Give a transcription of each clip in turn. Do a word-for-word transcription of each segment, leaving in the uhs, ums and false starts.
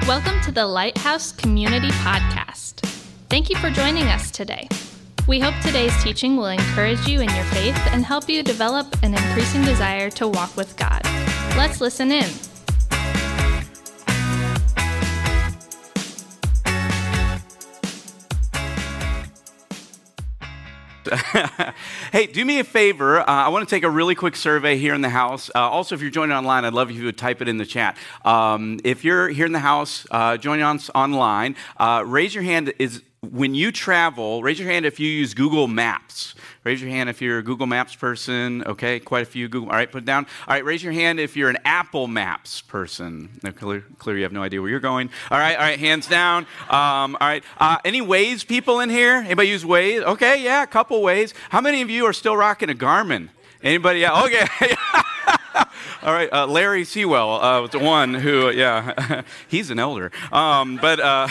Welcome to the Lighthouse Community Podcast. Thank you for joining us today. We hope today's teaching will encourage you in your faith and help you develop an increasing desire to walk with God. Let's listen in. Hey, do me a favor. Uh, I want to take a really quick survey here in the house. Uh, also, if you're joining online, I'd love if you would type it in the chat. Um, if you're here in the house, uh, joining us online, uh, raise your hand. Is when you travel, raise your hand if you use Google Maps. Raise your hand if you're a Google Maps person. Okay, quite a few Google. All right, put it down. All right, raise your hand if you're an Apple Maps person. No, clear, clear you have no idea where you're going. All right, all right, hands down. Um, all right, uh, any Waze people in here? Anybody use Waze? Okay, yeah, a couple Waze. How many of you are still rocking a Garmin? Anybody? Yeah, okay. All right, uh, Larry Sewell uh, was the one who, yeah, he's an elder. Um, but, uh,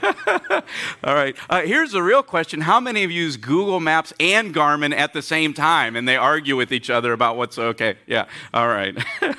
all right, uh, here's the real question. How many of you use Google Maps and Garmin at the same time, and they argue with each other about what's okay? Yeah, all right.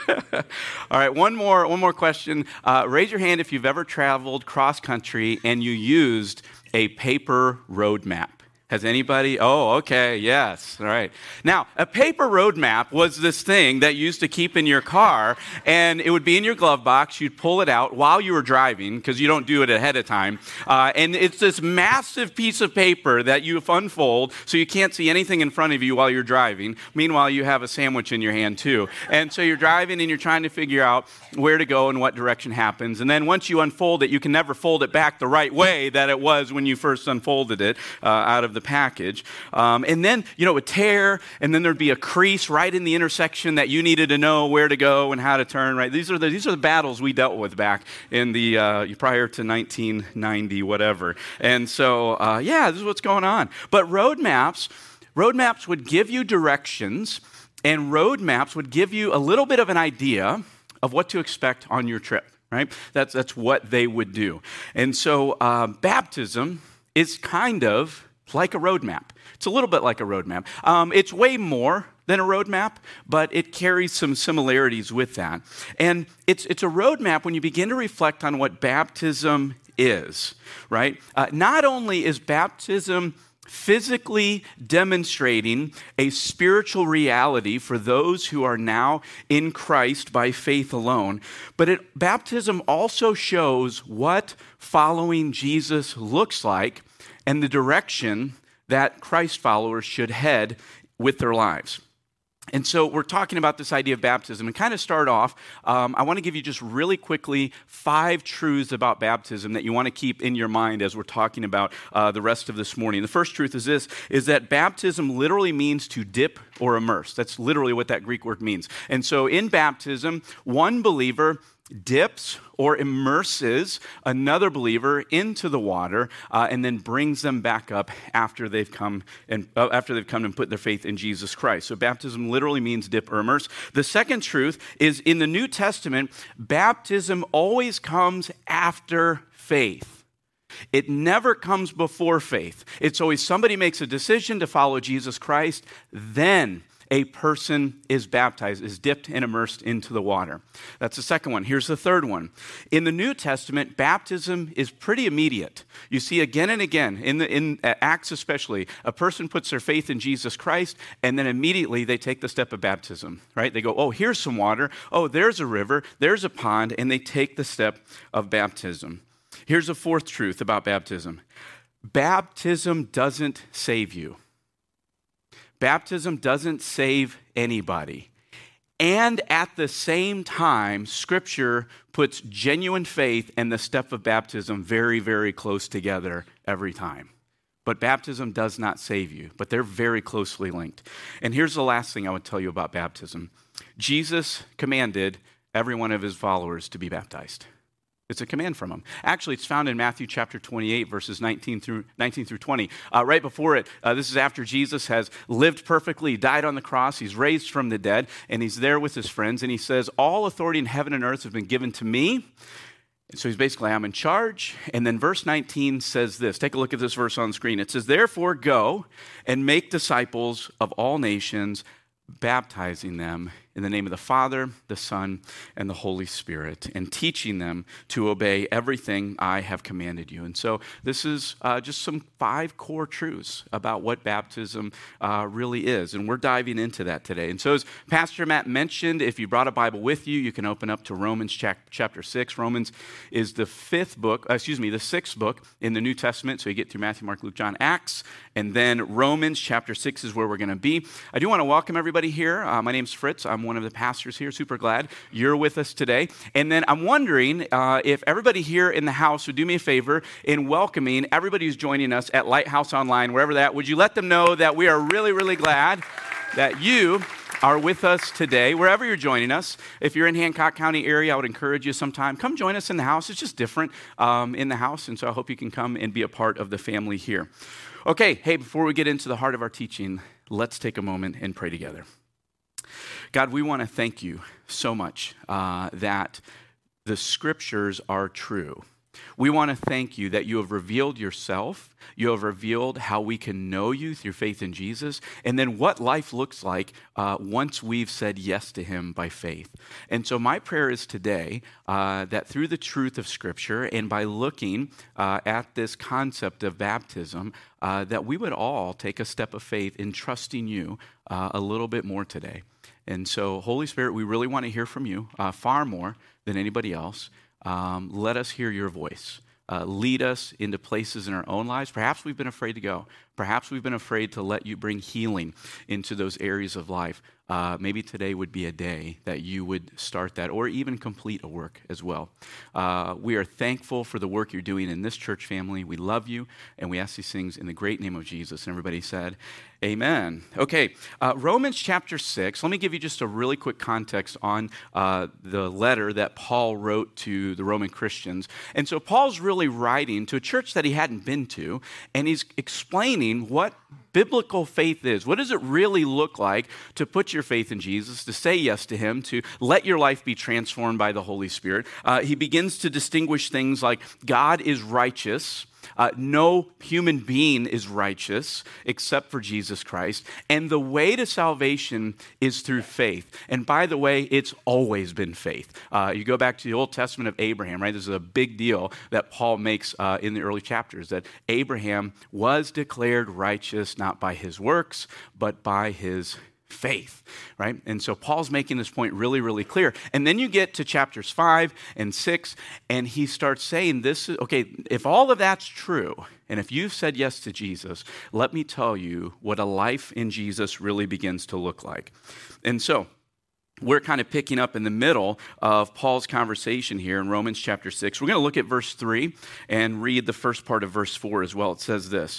All right, one more, one more question. Uh, raise your hand if you've ever traveled cross-country and you used a paper road map. Has anybody? Oh, okay, yes, all right. Now, a paper road map was this thing that you used to keep in your car, and it would be in your glove box. You'd pull it out while you were driving, because you don't do it ahead of time. Uh, and it's this massive piece of paper that you unfold, so you can't see anything in front of you while you're driving. Meanwhile, you have a sandwich in your hand, too. And so you're driving, and you're trying to figure out where to go and what direction happens. And then once you unfold it, you can never fold it back the right way that it was when you first unfolded it uh, out of the package. Um, and then, you know, it would tear, and then there'd be a crease right in the intersection that you needed to know where to go and how to turn, right? These are the, these are the battles we dealt with back in the, uh, prior to nineteen ninety, whatever. And so, uh, yeah, this is what's going on. But road maps, road maps would give you directions, and road maps would give you a little bit of an idea of what to expect on your trip, right? That's, that's what they would do. And so, uh, baptism is kind of like a roadmap. It's a little bit like a roadmap. Um, it's way more than a roadmap, but it carries some similarities with that. And it's it's a roadmap when you begin to reflect on what baptism is, right? Uh, not only is baptism physically demonstrating a spiritual reality for those who are now in Christ by faith alone, but it, baptism also shows what following Jesus looks like and the direction that Christ followers should head with their lives. And so we're talking about this idea of baptism. And kind of start off, um, I want to give you just really quickly five truths about baptism that you want to keep in your mind as we're talking about uh, the rest of this morning. The first truth is this, is that baptism literally means to dip or immerse. That's literally what that Greek word means. And so in baptism, one believer dips or immerses another believer into the water uh, and then brings them back up after they've come and uh, after they've come and put their faith in Jesus Christ. So baptism literally means dip or immerse. The second truth is in the New Testament, baptism always comes after faith. It never comes before faith. It's always somebody makes a decision to follow Jesus Christ, then a person is baptized, is dipped and immersed into the water. That's the second one. Here's the third one. In the New Testament, baptism is pretty immediate. You see again and again, in, the, in Acts especially, a person puts their faith in Jesus Christ, and then immediately they take the step of baptism, right? They go, oh, here's some water. Oh, there's a river. There's a pond. And they take the step of baptism. Here's a fourth truth about baptism. Baptism doesn't save you. Baptism doesn't save anybody. And at the same time, Scripture puts genuine faith and the step of baptism very, very close together every time. But baptism does not save you, but they're very closely linked. And here's the last thing I would tell you about baptism. Jesus commanded every one of his followers to be baptized. It's a command from him. Actually, it's found in Matthew chapter twenty-eight, verses nineteen through twenty. Uh, right before it, uh, this is after Jesus has lived perfectly, he died on the cross, he's raised from the dead, and he's there with his friends, and he says, all authority in heaven and earth has been given to me. And so he's basically, I'm in charge. And then verse nineteen says this. Take a look at this verse on the screen. It says, therefore go and make disciples of all nations, baptizing them in the name of the Father, the Son, and the Holy Spirit, and teaching them to obey everything I have commanded you. And so this is uh, just some five core truths about what baptism uh, really is, and we're diving into that today. And so as Pastor Matt mentioned, if you brought a Bible with you, you can open up to Romans chapter six. Romans is the fifth book, uh, excuse me, the sixth book in the New Testament. So you get through Matthew, Mark, Luke, John, Acts, and then Romans chapter six is where we're going to be. I do want to welcome everybody here. Uh, my name's Fritz. I'm one of the pastors here. Super glad you're with us today. And then I'm wondering uh, if everybody here in the house would do me a favor in welcoming everybody who's joining us at Lighthouse Online, wherever that. Would you let them know that we are really, really glad that you are with us today, wherever you're joining us. If you're in Hancock County area, I would encourage you sometime, come join us in the house. It's just different um, in the house, and so I hope you can come and be a part of the family here. Okay, hey, before we get into the heart of our teaching, let's take a moment and pray together. God, we want to thank you so much uh, that the scriptures are true. We want to thank you that you have revealed yourself. You have revealed how we can know you through faith in Jesus, and then what life looks like uh, once we've said yes to him by faith. And so my prayer is today uh, that through the truth of Scripture and by looking uh, at this concept of baptism, uh, that we would all take a step of faith in trusting you uh, a little bit more today. And so, Holy Spirit, we really want to hear from you uh, far more than anybody else. Um, let us hear your voice. Uh, lead us into places in our own lives. Perhaps we've been afraid to go. Perhaps we've been afraid to let you bring healing into those areas of life. Uh, maybe today would be a day that you would start that or even complete a work as well. Uh, we are thankful for the work you're doing in this church family. We love you, and we ask these things in the great name of Jesus. And everybody said, amen. Okay, uh, Romans chapter six. Let me give you just a really quick context on uh, the letter that Paul wrote to the Roman Christians. And so Paul's really writing to a church that he hadn't been to, and he's explaining what biblical faith is. What does it really look like to put your faith in Jesus, to say yes to him, to let your life be transformed by the Holy Spirit? Uh, he begins to distinguish things like God is righteous. Uh, no human being is righteous except for Jesus Christ. And the way to salvation is through faith. And by the way, it's always been faith. Uh, you go back to the Old Testament of Abraham, right? This is a big deal that Paul makes uh, in the early chapters, that Abraham was declared righteous not by his works, but by his faith, right? And so Paul's making this point really, really clear. And then you get to chapters five and six, and he starts saying this, is, okay, if all of that's true, and if you've said yes to Jesus, let me tell you what a life in Jesus really begins to look like. And so we're kind of picking up in the middle of Paul's conversation here in Romans chapter six. We're going to look at verse three and read the first part of verse four as well. It says this,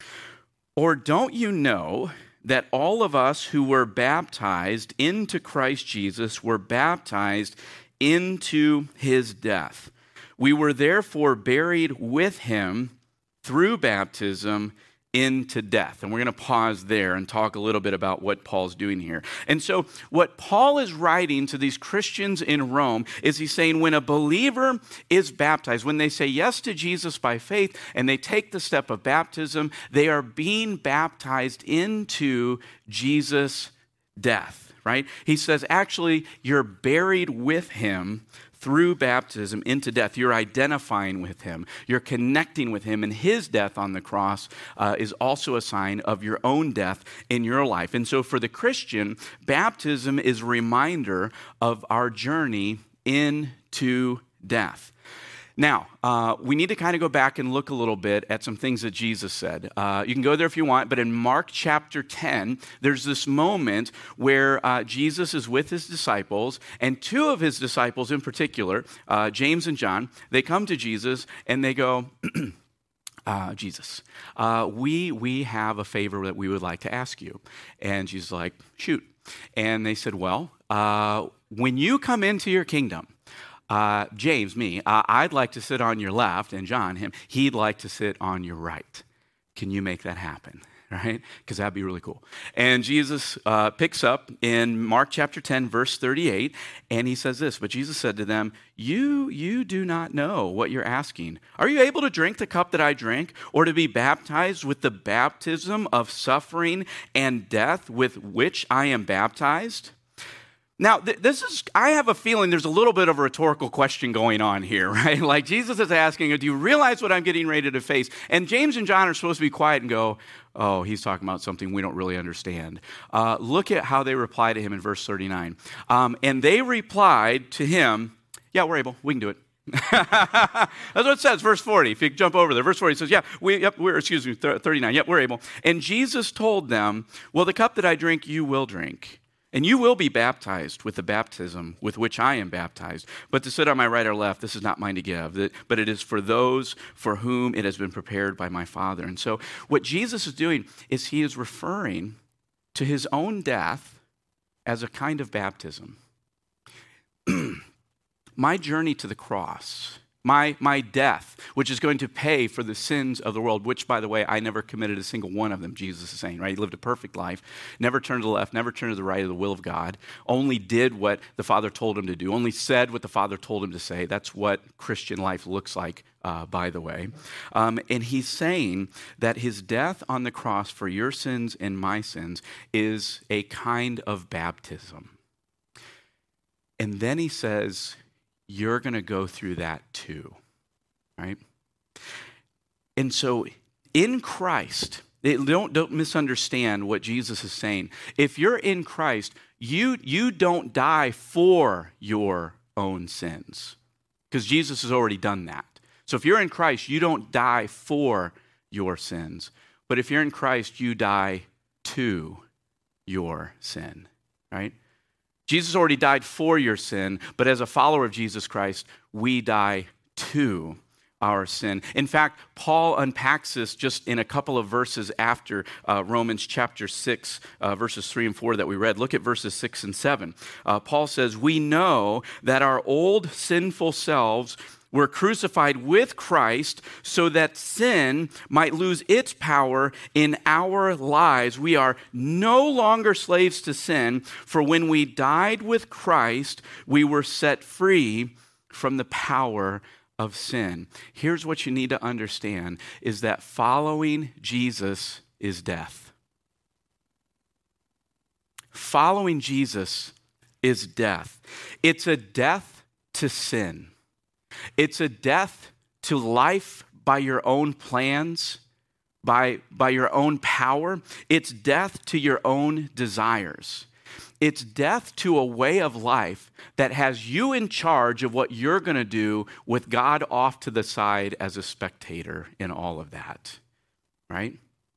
"Or don't you know that all of us who were baptized into Christ Jesus were baptized into his death? We were therefore buried with him through baptism into death." And we're going to pause there and talk a little bit about what Paul's doing here. And so what Paul is writing to these Christians in Rome is he's saying when a believer is baptized, when they say yes to Jesus by faith and they take the step of baptism, they are being baptized into Jesus' death, right? He says, actually, you're buried with him through baptism into death. You're identifying with him. You're connecting with him, and his death on the cross uh, is also a sign of your own death in your life. And so for the Christian, baptism is a reminder of our journey into death. Now, uh, we need to kind of go back and look a little bit at some things that Jesus said. Uh, you can go there if you want, but in Mark chapter ten, there's this moment where uh, Jesus is with his disciples, and two of his disciples in particular, uh, James and John, they come to Jesus and they go, uh, Jesus, uh, we, we have a favor that we would like to ask you. And Jesus is like, shoot. And they said, well, uh, when you come into your kingdom, Uh, James, me, uh, I'd like to sit on your left, and John, him, he'd like to sit on your right. Can you make that happen? Right? Because that'd be really cool. And Jesus uh, picks up in Mark chapter ten, verse thirty-eight, and he says this, "But Jesus said to them, you, you do not know what you're asking. Are you able to drink the cup that I drank, or to be baptized with the baptism of suffering and death with which I am baptized?" Now, th- this is, I have a feeling there's a little bit of a rhetorical question going on here, right? Like Jesus is asking, do you realize what I'm getting ready to face? And James and John are supposed to be quiet and go, oh, he's talking about something we don't really understand. Uh, look at how they reply to him in verse thirty-nine. Um, and they replied to him, yeah, we're able, we can do it. That's what it says, verse forty. If you jump over there, verse forty says, yeah, we, yep, we're, excuse me, thirty-nine, yep, we're able. And Jesus told them, well, the cup that I drink, you will drink. And you will be baptized with the baptism with which I am baptized. But to sit on my right or left, this is not mine to give, but it is for those for whom it has been prepared by my Father. And so what Jesus is doing is he is referring to his own death as a kind of baptism. My journey to the cross, my, my death, which is going to pay for the sins of the world, which, by the way, I never committed a single one of them, Jesus is saying, right? He lived a perfect life, never turned to the left, never turned to the right of the will of God, only did what the Father told him to do, only said what the Father told him to say. That's what Christian life looks like, uh, by the way. Um, and he's saying that his death on the cross for your sins and my sins is a kind of baptism. And then he says, you're going to go through that too, right? And so in Christ, it, don't, don't misunderstand what Jesus is saying. If you're in Christ, you, you don't die for your own sins because Jesus has already done that. So if you're in Christ, you don't die for your sins. But if you're in Christ, you die to your sin, right? Jesus already died for your sin, but as a follower of Jesus Christ, we die to our sin. In fact, Paul unpacks this just in a couple of verses after uh, Romans chapter six, uh, verses three and four that we read. Look at verses six and seven. Uh, Paul says, we know that our old sinful selves were crucified with Christ so that sin might lose its power in our lives. We are no longer slaves to sin, for when we died with Christ, we were set free from the power of sin. Here's what you need to understand, is that following Jesus is death. Following Jesus is death. It's a death to sin. It's a death to life by your own plans, by, by your own power. It's death to your own desires. It's death to a way of life that has you in charge of what you're going to do with God off to the side as a spectator in all of that, right?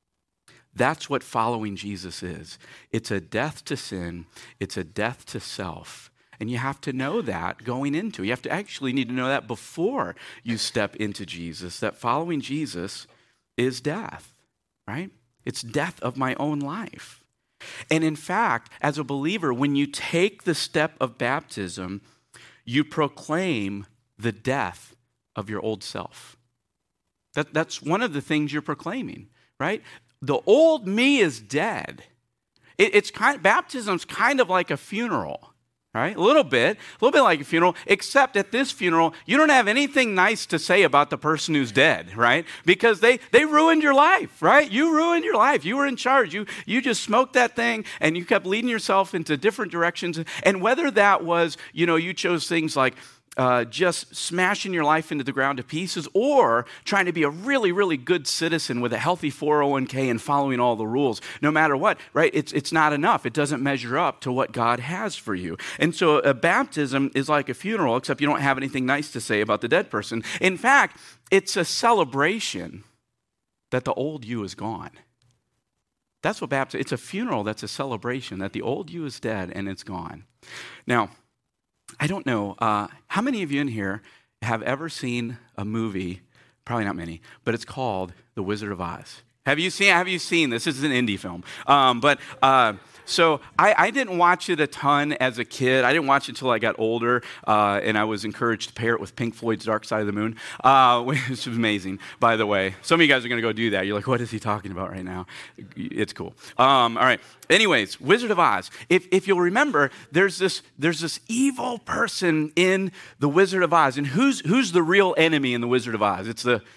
That's what following Jesus is. It's a death to sin. It's a death to self. And you have to know that going into it. You have to actually need to know that before you step into Jesus, that following Jesus is death, right? It's death of my own life. And in fact, as a believer, when you take the step of baptism, you proclaim the death of your old self. That, that's one of the things you're proclaiming, right? The old me is dead. It, it's kind baptism's kind of like a funeral. Right? A little bit, a little bit like a funeral, except at this funeral, you don't have anything nice to say about the person who's dead, right? Because they, they ruined your life, right? You ruined your life. You were in charge. You, you just smoked that thing and you kept leading yourself into different directions. And whether that was, you know, you chose things like uh, just smashing your life into the ground to pieces or trying to be a really, really good citizen with a healthy four oh one k and following all the rules, no matter what, right? It's, it's not enough. It doesn't measure up to what God has for you. And so a baptism is like a funeral, except you don't have anything nice to say about the dead person. In fact, it's a celebration that the old you is gone. That's what baptism, it's a funeral that's a celebration that the old you is dead and it's gone. Now, I don't know, uh, how many of you in here have ever seen a movie, probably not many, but it's called The Wizard of Oz? Have you seen, have you seen this? This is an indie film. Um, but uh, so I, I didn't watch it a ton as a kid. I didn't watch it until I got older, uh, and I was encouraged to pair it with Pink Floyd's Dark Side of the Moon, uh, which was amazing, by the way. Some of you guys are going to go do that. You're like, what is he talking about right now? It's cool. Um, all right. Anyways, Wizard of Oz. If, if you'll remember, there's this, there's this evil person in The Wizard of Oz. And who's, who's the real enemy in The Wizard of Oz? It's the...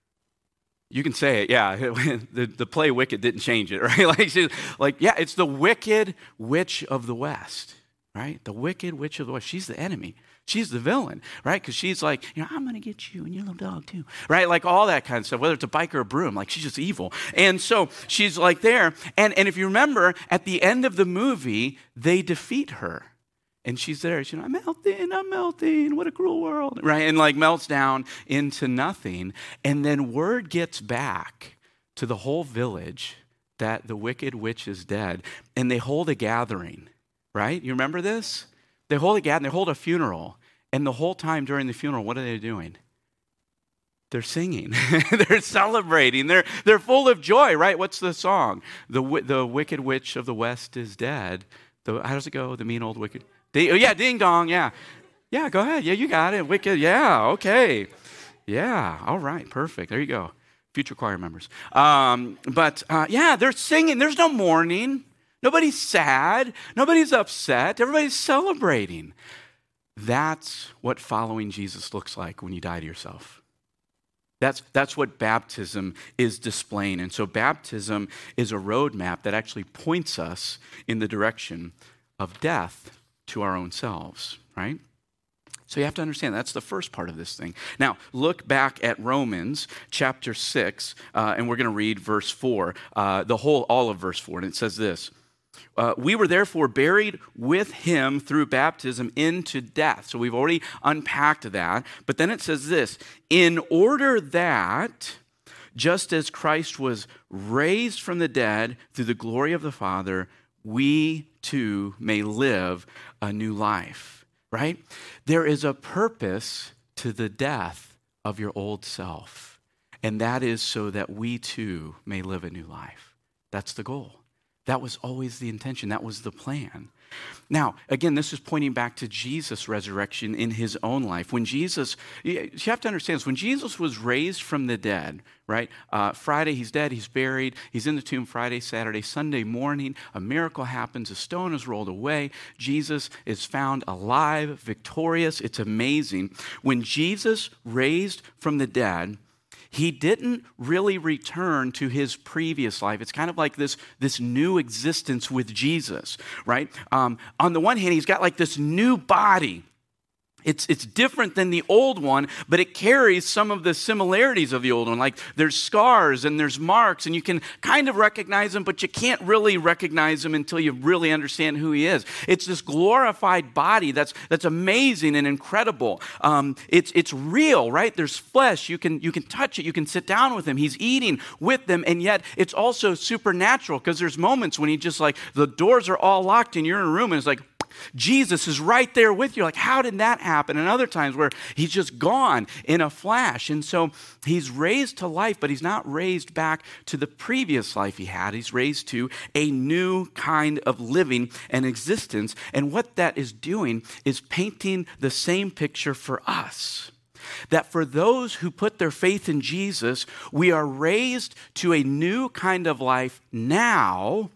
You can say it, yeah. The, the play Wicked didn't change it, right? Like, she's, like, yeah, it's the Wicked Witch of the West, right? The wicked witch of the west. She's the enemy. She's the villain, right? Because she's like, you know, I'm going to get you and your little dog too, right? Like all that kind of stuff, whether it's a bike or a broom, like she's just evil. And so she's like there. And, and if you remember, at the end of the movie, they defeat her. And she's there, she's, you know, I'm melting, I'm melting, what a cruel world, right? And like melts down into nothing. And then word gets back to the whole village that the wicked witch is dead. And they hold a gathering, right? You remember this? They hold a gathering, they hold a funeral. And the whole time during the funeral, what are they doing? They're singing. They're celebrating. They're, they're full of joy, right? What's the song? The, the wicked witch of the west is dead. The, how does it go? The mean old wicked... Oh, yeah, ding dong, yeah. Yeah, go ahead. Yeah, you got it. Wicked, yeah, okay. Yeah, all right, perfect. There you go. Future choir members. Um, but, uh, yeah, they're singing. There's no mourning. Nobody's sad. Nobody's upset. Everybody's celebrating. That's what following Jesus looks like when you die to yourself. That's, that's what baptism is displaying. And so baptism is a roadmap that actually points us in the direction of death to our own selves, right? So you have to understand that's the first part of this thing. Now, look back at Romans chapter six, uh, and we're going to read verse four, uh, the whole, all of verse four, and it says this, uh, we were therefore buried with him through baptism into death. So we've already unpacked that, but then it says this, in order that just as Christ was raised from the dead through the glory of the Father, we too may live a new life, right? There is a purpose to the death of your old self, and that is so that we too may live a new life. That's the goal. That was always the intention. That was the plan. Now, again, this is pointing back to Jesus' resurrection in his own life. When Jesus, you have to understand this, when Jesus was raised from the dead, right? Uh, Friday, he's dead, he's buried, he's in the tomb Friday, Saturday, Sunday morning, a miracle happens, a stone is rolled away, Jesus is found alive, victorious, it's amazing. When Jesus raised from the dead, he didn't really return to his previous life. It's kind of like this, this new existence with Jesus, right? Um, on the one hand, he's got like this new body. It's, it's different than the old one, but it carries some of the similarities of the old one. Like there's scars and there's marks, and you can kind of recognize him, but you can't really recognize him until you really understand who he is. It's this glorified body that's that's amazing and incredible. Um, it's it's real, right? There's flesh. You can you can touch it. You can sit down with him. He's eating with them, and yet it's also supernatural because there's moments when he just like the doors are all locked and you're in a room and it's like, Jesus is right there with you. Like, how did that happen? And other times where he's just gone in a flash. And so he's raised to life, but he's not raised back to the previous life he had. He's raised to a new kind of living and existence. And what that is doing is painting the same picture for us. That for those who put their faith in Jesus, we are raised to a new kind of life now,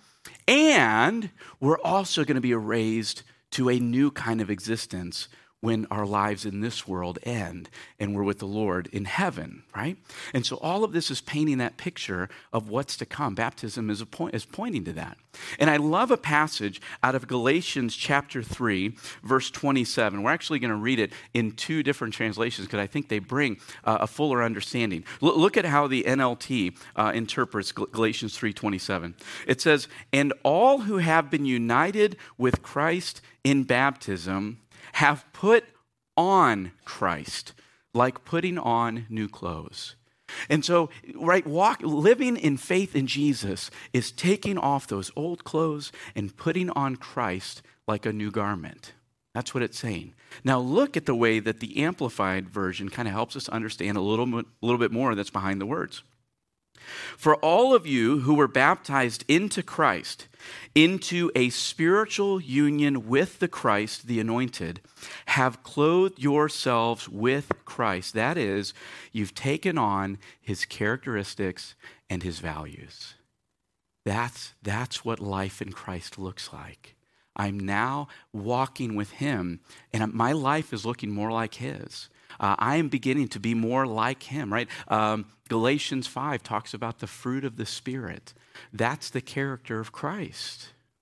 and we're also going to be raised to a new kind of existence when our lives in this world end and we're with the Lord in heaven, right? And so all of this is painting that picture of what's to come. Baptism is, a point, is pointing to that. And I love a passage out of Galatians chapter three, verse twenty-seven. We're actually going to read it in two different translations because I think they bring uh, a fuller understanding. L- look at how the N L T uh, interprets Galatians three twenty-seven. It says, "And all who have been united with Christ in baptism have put on Christ, like putting on new clothes." And so, right, walk, living in faith in Jesus is taking off those old clothes and putting on Christ like a new garment. That's what it's saying. Now look at the way that the Amplified Version kind of helps us understand a little, a little bit more that's behind the words. "For all of you who were baptized into Christ, into a spiritual union with the Christ, the anointed, have clothed yourselves with Christ." That is, you've taken on his characteristics and his values. That's, that's what life in Christ looks like. I'm now walking with him, and my life is looking more like his. Uh, I am beginning to be more like him, right? Um, Galatians five talks about the fruit of the Spirit. That's the character of Christ,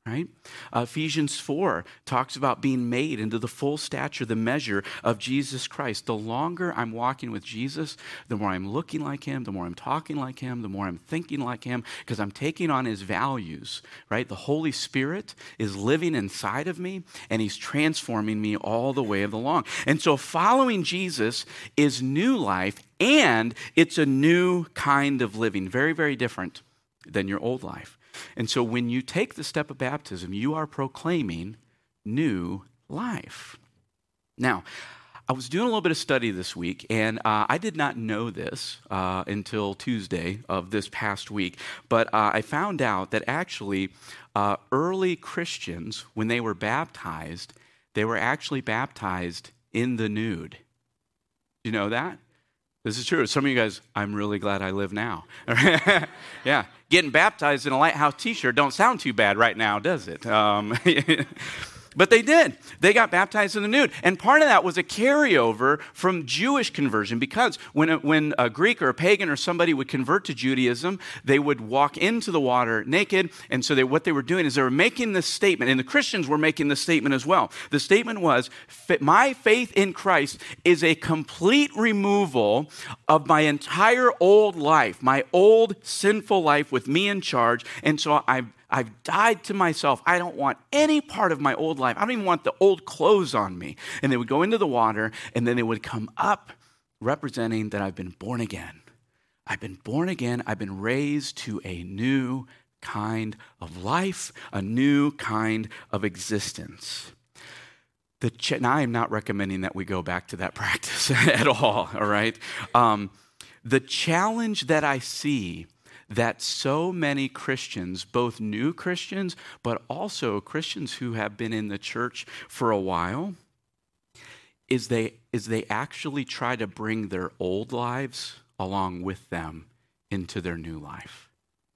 right? Uh, Ephesians four talks about being made into the full stature, the measure of Jesus Christ. The longer I'm walking with Jesus, the more I'm looking like him, the more I'm talking like him, the more I'm thinking like him, because I'm taking on his values, right? The Holy Spirit is living inside of me, and he's transforming me all the way along. And so following Jesus is new life, and it's a new kind of living, very, very different than your old life. And so when you take the step of baptism, you are proclaiming new life. Now, I was doing a little bit of study this week, and uh, I did not know this uh, until Tuesday of this past week, but uh, I found out that actually uh, early Christians, when they were baptized, they were actually baptized in the nude. You know that? This is true. Some of you guys, I'm really glad I live now. Yeah. Getting baptized in a Lighthouse t-shirt don't sound too bad right now, does it? Um, but they did. They got baptized in the nude. And part of that was a carryover from Jewish conversion, because when a, when a Greek or a pagan or somebody would convert to Judaism, they would walk into the water naked. And so they, what they were doing is they were making this statement, and the Christians were making this statement as well. The statement was, my faith in Christ is a complete removal of my entire old life, my old sinful life with me in charge. And so I've I've died to myself. I don't want any part of my old life. I don't even want the old clothes on me. And they would go into the water, and then they would come up representing that I've been born again. I've been born again. I've been raised to a new kind of life, a new kind of existence. The ch- now, I'm not recommending that we go back to that practice at all, all right? Um, the challenge that I see that so many Christians, both new Christians, but also Christians who have been in the church for a while, is they, is they actually try to bring their old lives along with them into their new life.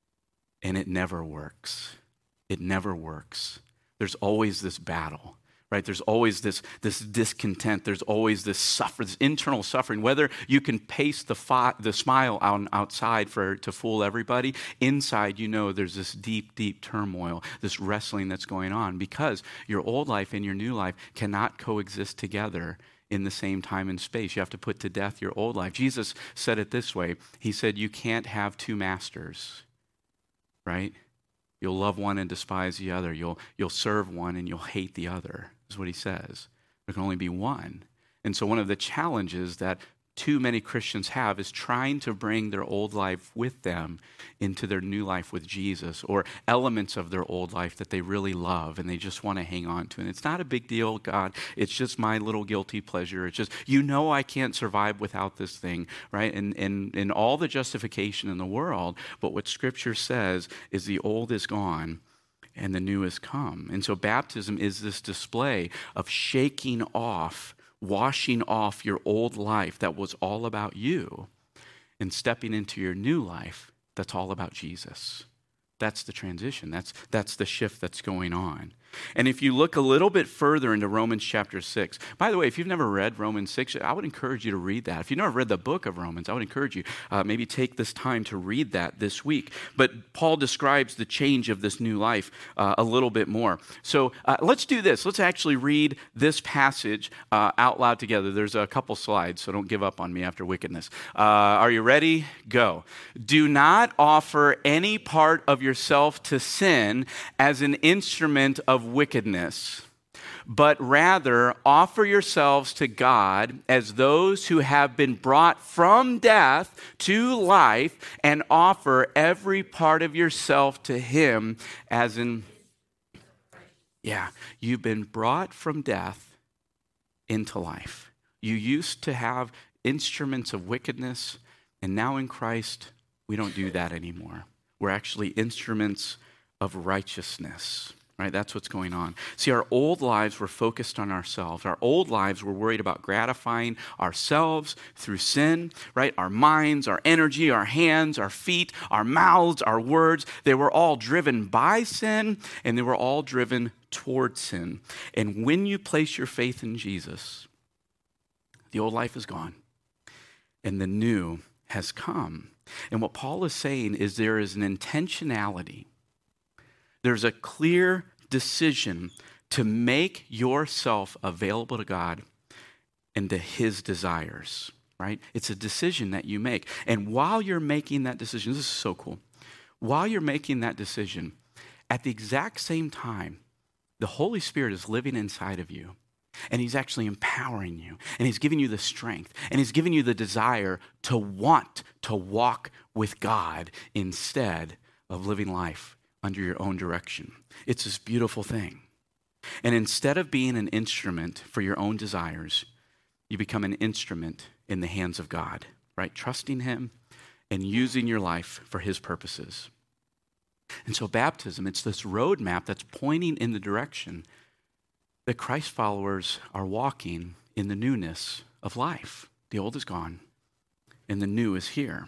And it never works. It never works. There's always this battle. Right? There's always this, this discontent. There's always this suffer, this internal suffering. Whether you can paste the fi- the smile out, outside for to fool everybody, inside you know there's this deep, deep turmoil, this wrestling that's going on, because your old life and your new life cannot coexist together in the same time and space. You have to put to death your old life. Jesus said it this way. He said, you can't have two masters, right? You'll love one and despise the other. You'll, you'll serve one and you'll hate the other. Is what he says. There can only be one. And so one of the challenges that too many Christians have is trying to bring their old life with them into their new life with Jesus, or elements of their old life that they really love and they just want to hang on to. And it's not a big deal, God. It's just my little guilty pleasure. It's just, you know, I can't survive without this thing, right? And, and, and all the justification in the world. But what Scripture says is the old is gone and the new has come. And so baptism is this display of shaking off, washing off your old life that was all about you, and stepping into your new life that's all about Jesus. That's the transition. That's, that's the shift that's going on. And if you look a little bit further into Romans chapter six, by the way, if you've never read Romans six, I would encourage you to read that. If you've never read the book of Romans, I would encourage you, uh, maybe take this time to read that this week. But Paul describes the change of this new life uh, a little bit more. So uh, let's do this. Let's actually read this passage uh, out loud together. There's a couple slides, so don't give up on me after wickedness. Uh, are you ready? Go. Do not offer any part of yourself to sin as an instrument of wickedness, but rather offer yourselves to God as those who have been brought from death to life, and offer every part of yourself to him as in, yeah, you've been brought from death into life. You used to have instruments of wickedness, and now in Christ, we don't do that anymore. We're actually instruments of righteousness. Right? That's what's going on. See, our old lives were focused on ourselves. Our old lives were worried about gratifying ourselves through sin, right? Our minds, our energy, our hands, our feet, our mouths, our words, they were all driven by sin, and they were all driven toward sin. And when you place your faith in Jesus, the old life is gone, and the new has come. And what Paul is saying is there is an intentionality. There's a clear decision to make yourself available to God and to his desires, right? It's a decision that you make. And while you're making that decision, this is so cool. While you're making that decision, at the exact same time, the Holy Spirit is living inside of you. And he's actually empowering you. And he's giving you the strength. And he's giving you the desire to want to walk with God instead of living life under your own direction. It's this beautiful thing. And instead of being an instrument for your own desires, you become an instrument in the hands of God, right? Trusting him and using your life for his purposes. And so baptism, it's this roadmap that's pointing in the direction that Christ followers are walking in the newness of life. The old is gone, and the new is here.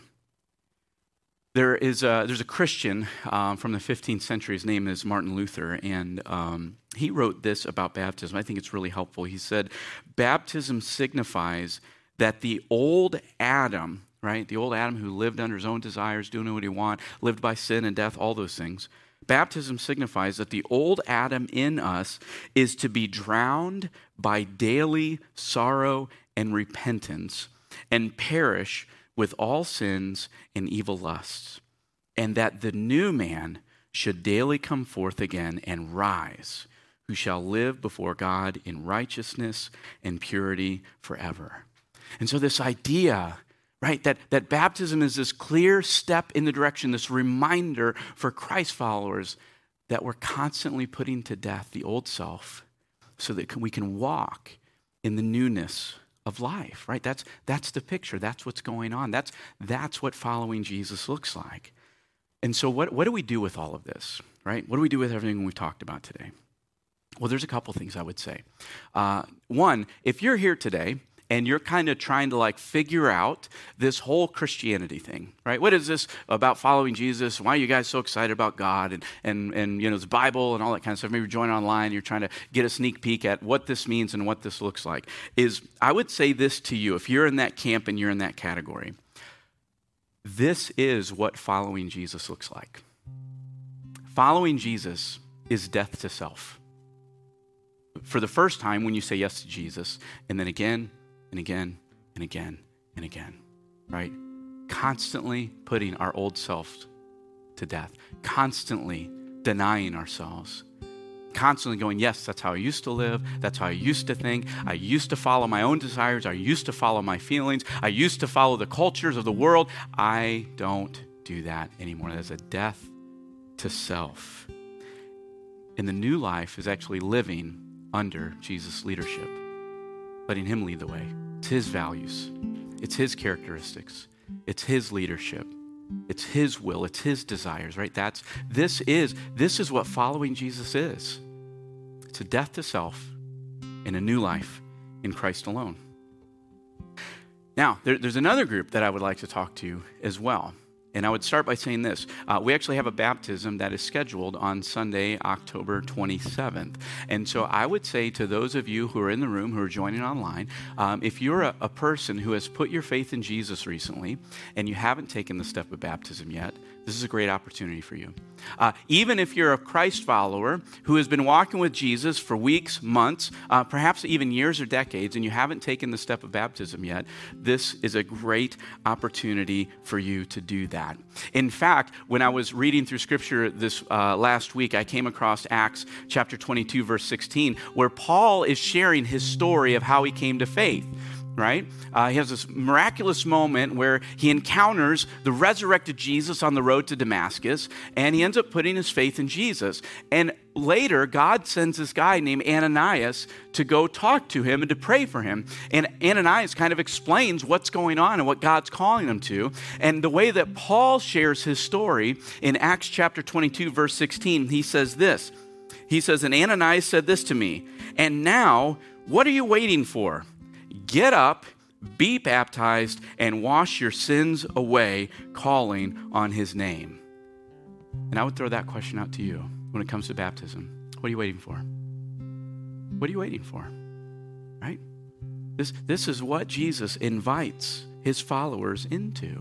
There is a, there's a Christian um, from the fifteenth century. His name is Martin Luther, and um, he wrote this about baptism. I think it's really helpful. He said, baptism signifies that the old Adam, right, the old Adam who lived under his own desires, doing what he wanted, lived by sin and death, all those things. Baptism signifies that the old Adam in us is to be drowned by daily sorrow and repentance and perish with all sins and evil lusts, and that the new man should daily come forth again and rise, who shall live before God in righteousness and purity forever. And so this idea, right, that, that baptism is this clear step in the direction, this reminder for Christ followers that we're constantly putting to death the old self so that we can walk in the newness of life, right? That's, that's the picture. That's what's going on. That's, that's what following Jesus looks like. And so what, what do we do with all of this, right? What do we do with everything we've talked about today? Well, there's a couple things I would say. Uh, one, if you're here today and you're kind of trying to like figure out this whole Christianity thing, right? What is this about following Jesus? Why are you guys so excited about God and, and, and you know, the Bible and all that kind of stuff? Maybe you're joining online, you're trying to get a sneak peek at what this means and what this looks like. Is I would say this to you, if you're in that camp and you're in that category, this is what following Jesus looks like. Following Jesus is death to self. For the first time when you say yes to Jesus, and then again, and again, and again, and again, right? Constantly putting our old self to death, constantly denying ourselves, constantly going, yes, that's how I used to live, that's how I used to think, I used to follow my own desires, I used to follow my feelings, I used to follow the cultures of the world. I don't do that anymore. That's a death to self. And the new life is actually living under Jesus' leadership, letting him lead the way. It's his values. It's his characteristics. It's his leadership. It's his will. It's his desires, right? That's, this is, this is what following Jesus is. It's a death to self and a new life in Christ alone. Now, there, there's another group that I would like to talk to as well. And I would start by saying this. Uh, we actually have a baptism that is scheduled on Sunday, October twenty-seventh. And so I would say to those of you who are in the room, who are joining online, um, if you're a, a person who has put your faith in Jesus recently and you haven't taken the step of baptism yet, this is a great opportunity for you. Uh, even if you're a Christ follower who has been walking with Jesus for weeks, months, uh, perhaps even years or decades, and you haven't taken the step of baptism yet, this is a great opportunity for you to do that. In fact, when I was reading through Scripture this uh, last week, I came across Acts chapter twenty-two, verse sixteen, where Paul is sharing his story of how he came to faith. Right? Uh, he has this miraculous moment where he encounters the resurrected Jesus on the road to Damascus, and he ends up putting his faith in Jesus. And later, God sends this guy named Ananias to go talk to him and to pray for him. And Ananias kind of explains what's going on and what God's calling him to. And the way that Paul shares his story in Acts chapter twenty-two, verse sixteen, he says this. He says, "And Ananias said this to me, and now, what are you waiting for? Get up, be baptized, and wash your sins away, calling on his name." And I would throw that question out to you when it comes to baptism. What are you waiting for? What are you waiting for? Right? This, this is what Jesus invites his followers into.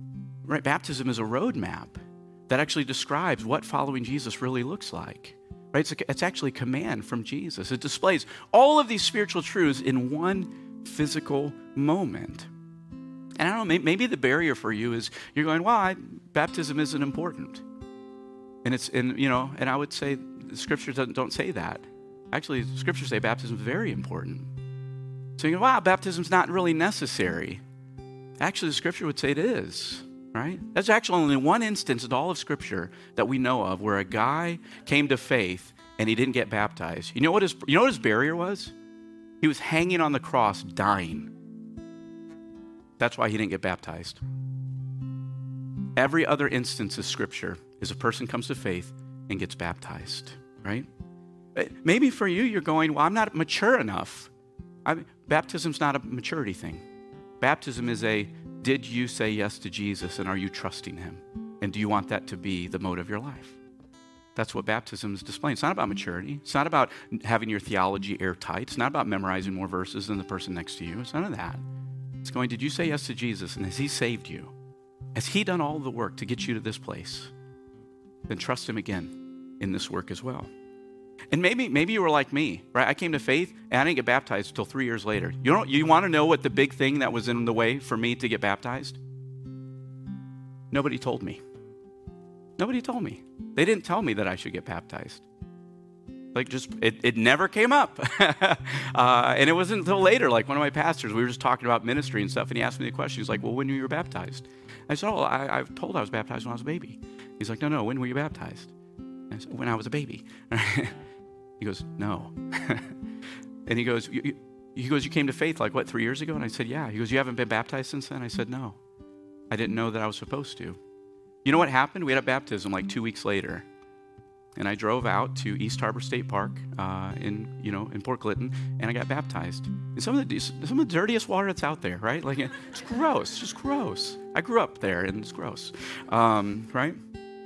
Right? Baptism is a roadmap that actually describes what following Jesus really looks like. right? It's, a, it's actually a command from Jesus. It displays all of these spiritual truths in one physical moment. And I don't know, maybe the barrier for you is you're going, well, I, baptism isn't important. And it's, and you know, and I would say the scriptures don't, don't say that. Actually, the scriptures say baptism is very important. So you go, wow, baptism's not really necessary. Actually, the scripture would say it is, right? That's actually only one instance in all of scripture that we know of where a guy came to faith and he didn't get baptized. You know what his, you know what his barrier was? He was hanging on the cross, dying. That's why he didn't get baptized. Every other instance of scripture is a person comes to faith and gets baptized, right? Maybe for you, you're going, well, I'm not mature enough. I mean, baptism's not a maturity thing. Baptism is a, did you say yes to Jesus and are you trusting him? And do you want that to be the mode of your life? That's what baptism is displaying. It's not about maturity. It's not about having your theology airtight. It's not about memorizing more verses than the person next to you. It's none of that. It's going, did you say yes to Jesus and has he saved you? Has he done all the work to get you to this place? Then trust him again in this work as well. And maybe maybe you were like me, right? I came to faith and I didn't get baptized until three years later. You know, you want to know what the big thing that was in the way for me to get baptized? Nobody told me. Nobody told me. They didn't tell me that I should get baptized. Like just, it, it never came up. uh, and it wasn't until later, like one of my pastors, we were just talking about ministry and stuff, and he asked me the question. He's like, well, when were you baptized? I said, oh, I, I was told I was baptized when I was a baby. He's like, no, no, when were you baptized? I said, when I was a baby. He goes, no. And he goes, you, you, he goes, you came to faith like, what, three years ago? And I said, yeah. He goes, you haven't been baptized since then? I said, no. I didn't know that I was supposed to. You know what happened? We had a baptism like two weeks later. And I drove out to East Harbor State Park uh, in, you know, in Port Clinton, and I got baptized. In some of the some of the dirtiest water that's out there, right? Like it's gross, it's just gross. I grew up there, and it's gross, um, right?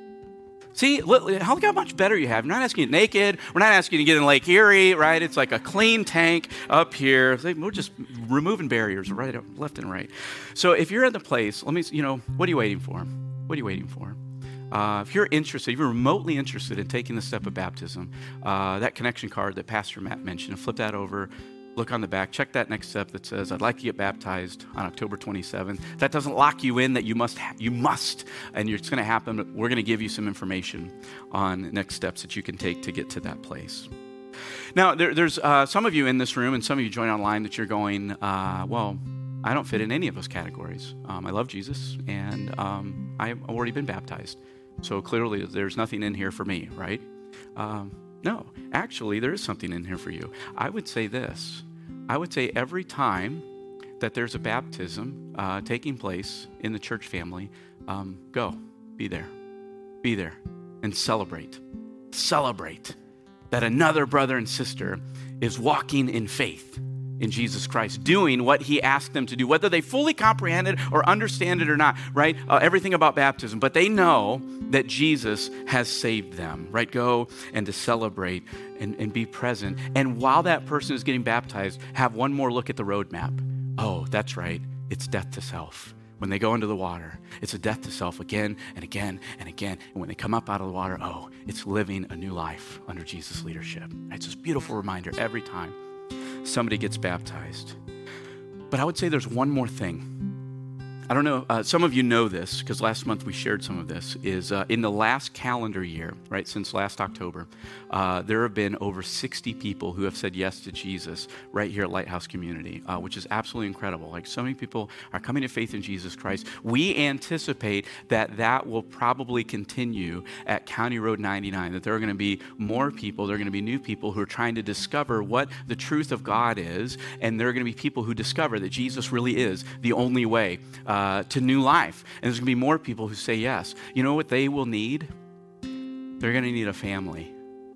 See, look how much better you have. We're not asking you naked. We're not asking you to get in Lake Erie, right? It's like a clean tank up here. We're just removing barriers right, left and right. So if you're in the place, let me, you know, what are you waiting for? What are you waiting for? Uh, if you're interested, if you're remotely interested in taking the step of baptism, uh, that connection card that Pastor Matt mentioned, flip that over, look on the back, check that next step that says, I'd like to get baptized on October twenty-seventh. That doesn't lock you in that you must, ha- you must, and it's going to happen, but we're going to give you some information on next steps that you can take to get to that place. Now, there, there's uh, some of you in this room and some of you join online that you're going, uh, well, I don't fit in any of those categories. Um, I love Jesus, and um, I've already been baptized. So clearly there's nothing in here for me, right? Um, no, actually there is something in here for you. I would say this. I would say every time that there's a baptism uh, taking place in the church family, um, go, be there, be there, and celebrate. Celebrate that another brother and sister is walking in faith in Jesus Christ, doing what he asked them to do, whether they fully comprehend it or understand it or not, right? Uh, everything about baptism, but they know that Jesus has saved them, right? Go and to celebrate and, and be present. And while that person is getting baptized, have one more look at the roadmap. Oh, that's right. It's death to self. When they go into the water, it's a death to self again and again and again. And when they come up out of the water, oh, it's living a new life under Jesus' leadership. It's this beautiful reminder every time somebody gets baptized. But I would say there's one more thing. I don't know, uh, some of you know this, because last month we shared some of this, is uh, in the last calendar year, right, since last October, uh, there have been over sixty people who have said yes to Jesus right here at Lighthouse Community, uh, which is absolutely incredible. Like, so many people are coming to faith in Jesus Christ. We anticipate that that will probably continue at County Road ninety-nine, that there are going to be more people, there are going to be new people who are trying to discover what the truth of God is, and there are going to be people who discover that Jesus really is the only way Uh, to new life. And there's going to be more people who say yes. You know what they will need? They're going to need a family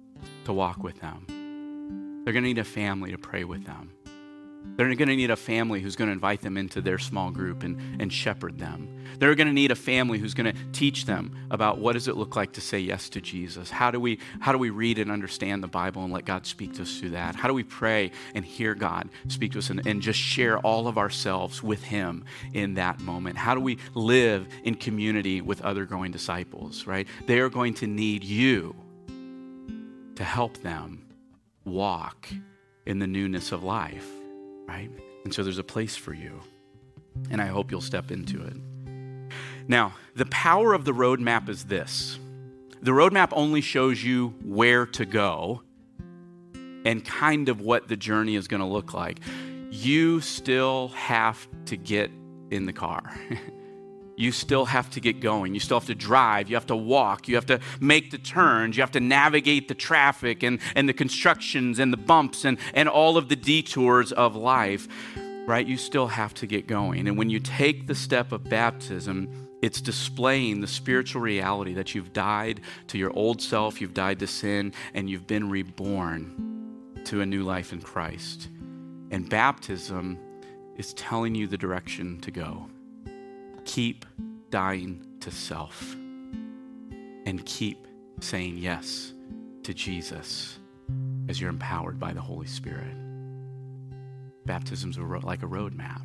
to walk with them. They're going to need a family to pray with them. They're going to need a family who's going to invite them into their small group and, and shepherd them. They're going to need a family who's going to teach them about what does it look like to say yes to Jesus. How do we how do we read and understand the Bible and let God speak to us through that? How do we pray and hear God speak to us and, and just share all of ourselves with him in that moment? How do we live in community with other growing disciples, right? They are going to need you to to help them walk in the newness of life, right? And so there's a place for you, and I hope you'll step into it. Now, the power of the roadmap is this. The roadmap only shows you where to go and kind of what the journey is going to look like. You still have to get in the car. You still have to get going. You still have to drive. You have to walk. You have to make the turns. You have to navigate the traffic and, and the constructions and the bumps and, and all of the detours of life, right? You still have to get going. And when you take the step of baptism, it's displaying the spiritual reality that you've died to your old self, you've died to sin, and you've been reborn to a new life in Christ. And baptism is telling you the direction to go. Keep dying to self and keep saying yes to Jesus as you're empowered by the Holy Spirit. Baptism's a ro- like a roadmap.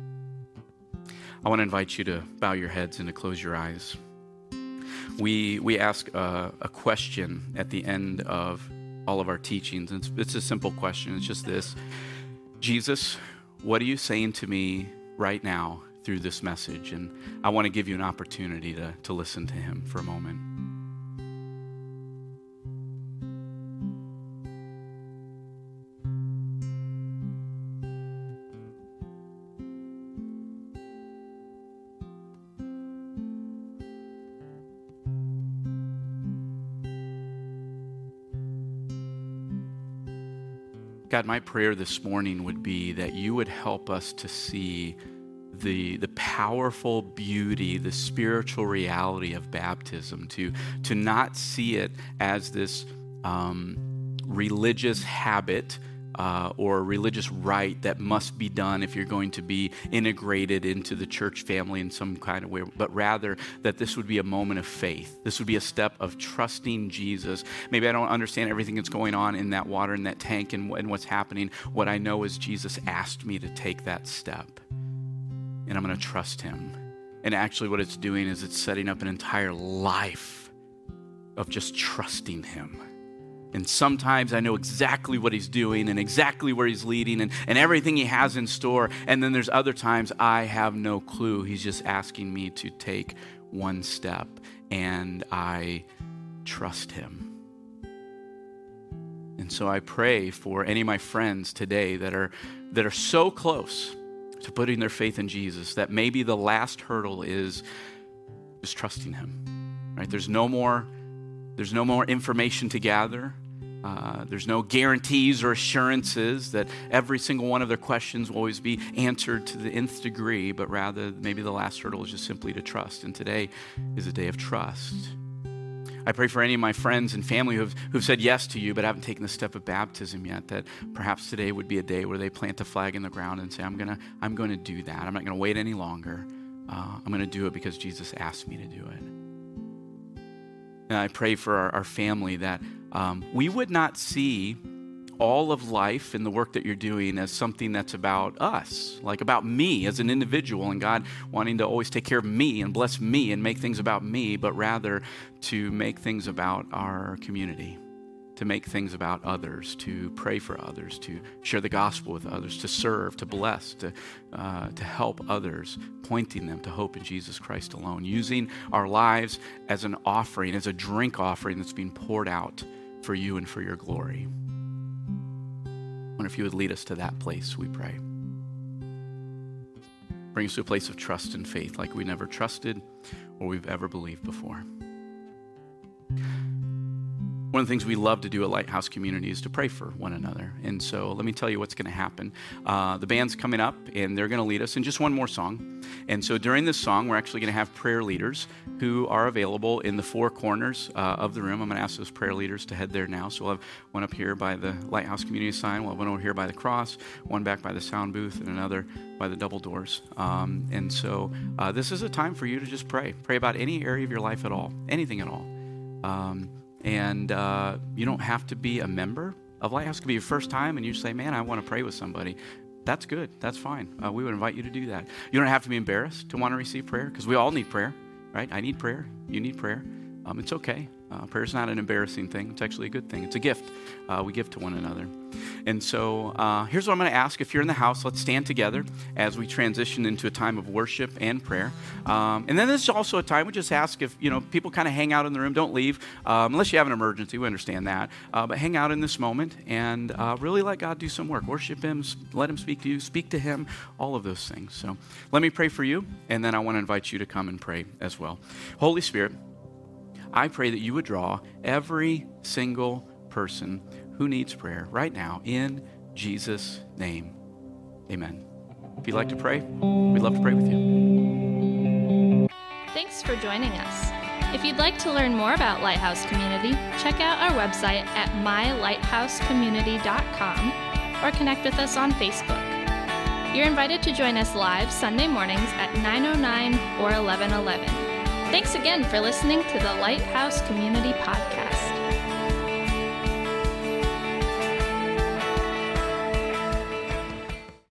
I want to invite you to bow your heads and to close your eyes. We we ask a, a question at the end of all of our teachings. It's, it's a simple question. It's just this. Jesus, what are you saying to me right now through this message? And I want to give you an opportunity to, to listen to him for a moment. God, my prayer this morning would be that you would help us to see the, the powerful beauty, the spiritual reality of baptism, to, to not see it as this um, religious habit uh, or religious rite that must be done if you're going to be integrated into the church family in some kind of way, but rather that this would be a moment of faith. This would be a step of trusting Jesus. Maybe I don't understand everything that's going on in that water, in that tank, and, and what's happening. What I know is Jesus asked me to take that step, and I'm going to trust him. And actually what it's doing is it's setting up an entire life of just trusting him. And sometimes I know exactly what he's doing and exactly where he's leading and, and everything he has in store. And then there's other times I have no clue. He's just asking me to take one step, and I trust him. And so I pray for any of my friends today that are that are so close to putting their faith in Jesus that maybe the last hurdle is just trusting him. Right? There's no more There's no more information to gather. Uh, there's no guarantees or assurances that every single one of their questions will always be answered to the nth degree, but rather maybe the last hurdle is just simply to trust. And today is a day of trust. I pray for any of my friends and family who have, who've said yes to you but haven't taken the step of baptism yet, that perhaps today would be a day where they plant a flag in the ground and say, I'm gonna, I'm going to do that. I'm not going to wait any longer. Uh, I'm going to do it because Jesus asked me to do it. And I pray for our, our family that um, we would not see all of life and the work that you're doing as something that's about us, like about me as an individual and God wanting to always take care of me and bless me and make things about me, but rather to make things about our community, to make things about others, to pray for others, to share the gospel with others, to serve, to bless, to, uh, to help others, pointing them to hope in Jesus Christ alone, using our lives as an offering, as a drink offering that's being poured out for you and for your glory. I wonder if you would lead us to that place, we pray. Bring us to a place of trust and faith like we never trusted or we've ever believed before. One of the things we love to do at Lighthouse Community is to pray for one another. And so let me tell you what's going to happen. Uh, the band's coming up, and they're going to lead us in just one more song. And so during this song, we're actually going to have prayer leaders who are available in the four corners uh, of the room. I'm going to ask those prayer leaders to head there now. So we'll have one up here by the Lighthouse Community sign, we'll have one over here by the cross, one back by the sound booth, and another by the double doors. Um, and so uh, this is a time for you to just pray. Pray about any area of your life at all, anything at all. Um, And uh, you don't have to be a member of Lighthouse. It could be your first time, and you say, man, I want to pray with somebody. That's good. That's fine. Uh, we would invite you to do that. You don't have to be embarrassed to want to receive prayer, because we all need prayer, right? I need prayer. You need prayer. Um, it's okay. Uh, prayer is not an embarrassing thing. It's actually a good thing. It's a gift uh, we give to one another. And so uh, here's what I'm going to ask. If you're in the house, let's stand together as we transition into a time of worship and prayer. Um, and then this is also a time we just ask if, you know, people kind of hang out in the room. Don't leave um, unless you have an emergency. We understand that. Uh, but hang out in this moment and uh, really let God do some work. Worship him. Let him speak to you. Speak to him. All of those things. So let me pray for you. And then I want to invite you to come and pray as well. Holy Spirit, I pray that you would draw every single person who needs prayer right now in Jesus' name. Amen. If you'd like to pray, we'd love to pray with you. Thanks for joining us. If you'd like to learn more about Lighthouse Community, check out our website at my lighthouse community dot com or connect with us on Facebook. You're invited to join us live Sunday mornings at nine oh nine or eleven eleven. Thanks again for listening to the Lighthouse Community Podcast.